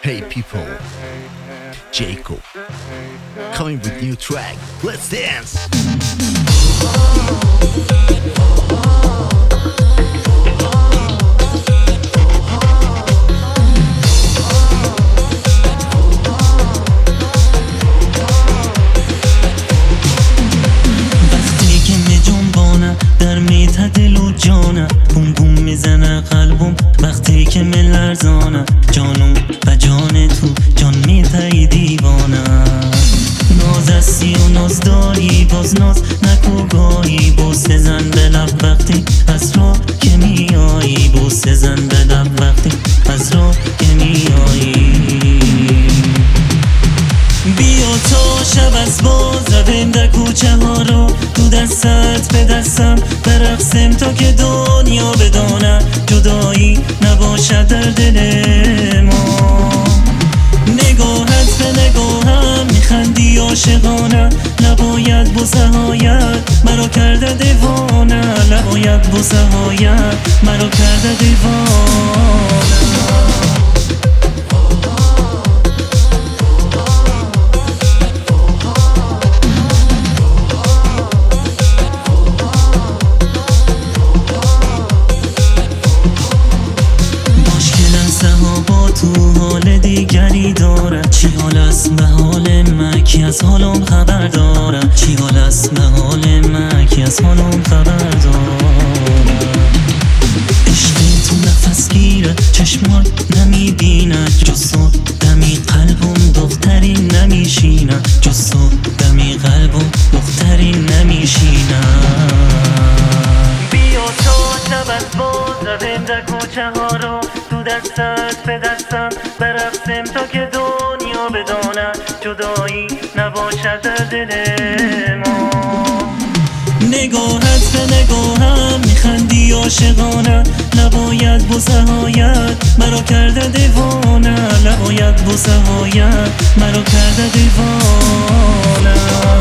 Hey people, Jacob coming with new track. Let's dance. وقتی که میجنبانم در میته دل و جانم، بوم بوم میزنه قلبم وقتی که میلرزانم، جانم و جان تو جان میته دیوانم. ناز هستی و ناز داری باز ناز نکو گاهی، بوسه زن به لب وقتی از راه که میایی، بوسه زن به لب وقتی از راه که میایی. بیا تا شب از باز رویم در کوچه ها رو، تو دستت به دستم برقصیم تا که دنیا بدانه جدایی نباشد در دل ما. نگاهت به نگاهم میخندی عاشقانه، نباید بوسه هایت مرا کرده دیوانه، نباید بوسه هایت مرا کرده دیوانه. تو حال دیگری دارد، چی حال است به حال من کی از حالم خبر دارد، چی حال است به حال من کی از حالم خبر دارد. عشقی تو نفس گیره چشمات نمیبیند، جز تو دمی قلبم دختری نمیشیند، جز تو دمی قلبم دختری نمیشیند. بیا تا شب از باز رویم در کوچه ها رو، تو دستت به دستم برقصیم تا که دنیا بدانه جدایی نباشد در دل ما. نگاهت به نگاهم میخندی عاشقانه، نباید بوسه هایت مرا کرده دیوانه، نباید بوسه هایت مرا کرده دیوانه.